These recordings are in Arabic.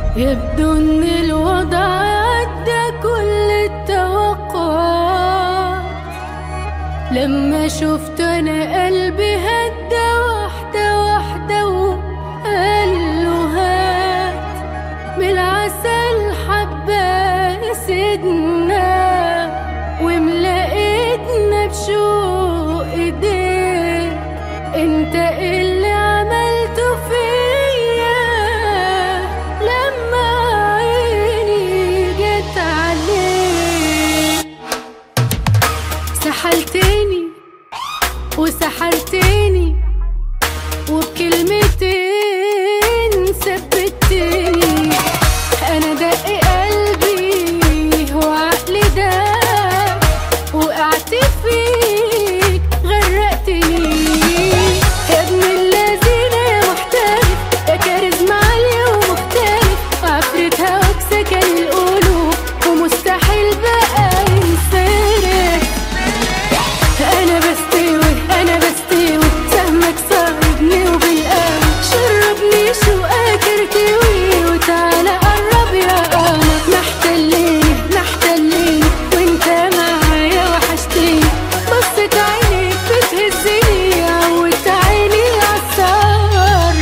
يبدو ان الوضع عدى كل التوقعات. لما شفت انا قلبي هدى واحدة واحدة وقال له هات من العسل حبة سيدنا واملأ ايدنا بشوق ايديك. انت اللي عملته فيا لما عيني جت عليك. سحلتني وسحرتني وبكلمتين ثبتني. انا دق قلبي وعقلي ده وقعت فيك غرقتني. يا ابن الذين يا محترف يا كاريزما عالية ومختلف وعفرة هواك سكن القلوب ومستحيل بقى ينصرف. أنا بستوي سهمك صاحبني وبالقلب شربني شوقك ارتوي وتعالى قرب يا قمر. محتليني وانت معايا وحشتني. بصت عينيك بتهزني عودت عيني عالسهر.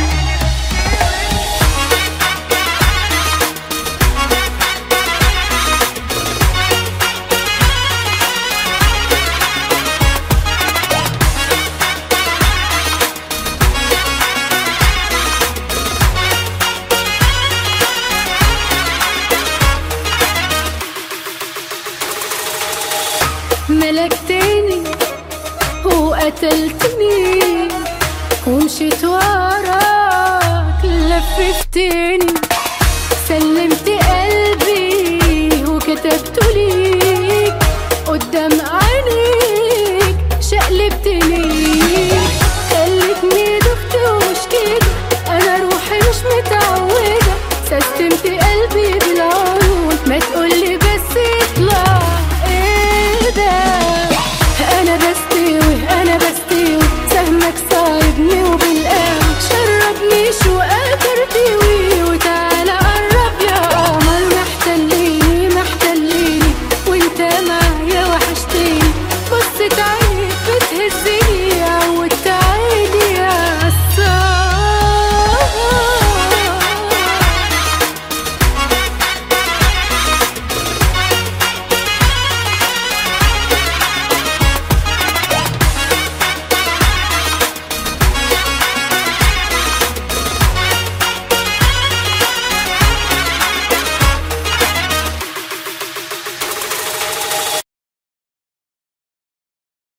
ملكتني وقتلتني ومشيت وراك لففتني.